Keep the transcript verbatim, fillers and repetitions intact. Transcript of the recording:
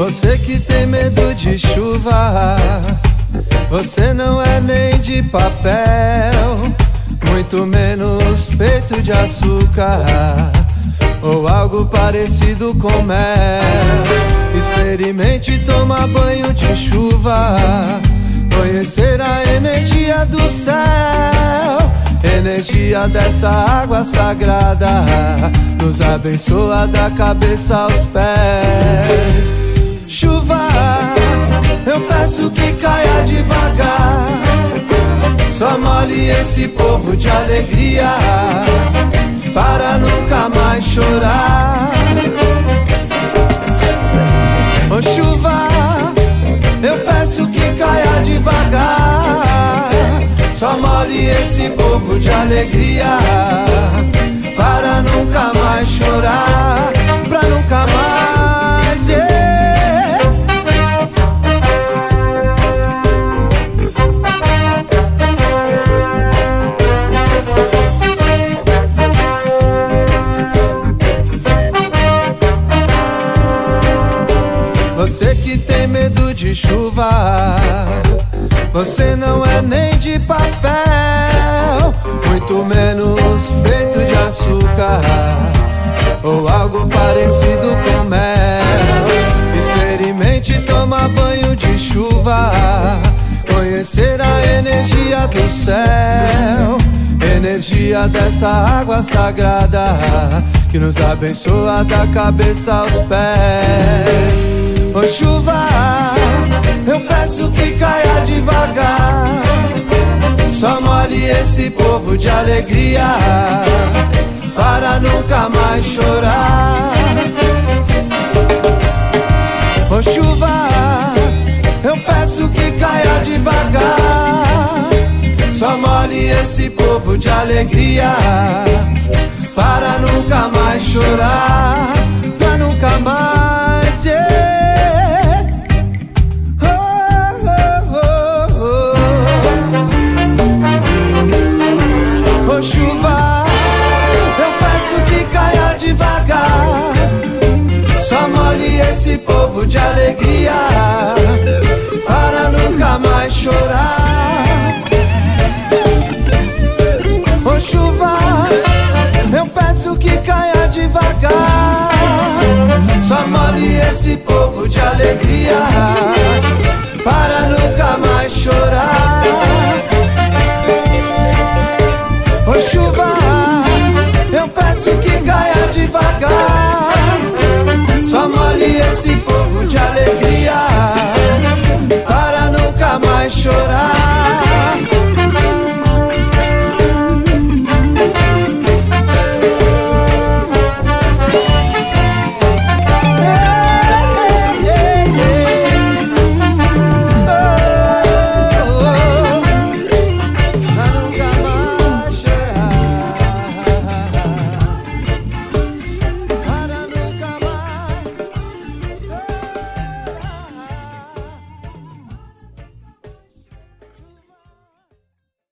Você que tem medo de chuva, você não é nem de papel, muito menos feito de açúcar ou algo parecido com mel. Experimente tomar banho de chuva, conhecer a energia do céu. Energia dessa água sagrada nos abençoa da cabeça aos pés. Chuva, eu peço que caia devagar, só molhe esse povo de alegria, para nunca mais chorar. Ô chuva, eu peço que caia devagar, só molhe esse povo de alegria, para nunca mais chorar, pra nunca mais, yeah. Você que tem medo de chuva, você não é nem de papel, muito menos feito de açúcar ou algo parecido com mel. Experimente tomar banho de chuva, conhecer a energia do céu. Energia dessa água sagrada que nos abençoa da cabeça aos pés. Ô chuva, eu peço que caia devagar, só molhe esse povo de alegria, para nunca mais chorar. Ô chuva, eu peço que caia devagar, só molhe esse povo de alegria, para nunca mais chorar, pra nunca mais, yeah. Ô chuva, eu peço que caia devagar, só molhe esse povo de alegria, para nunca mais chorar. Ô chuva, eu peço que caia devagar, só molhe esse povo de alegria, para nunca mais chorar. Ô chuva, eu peço que caia devagar, só molhe esse povo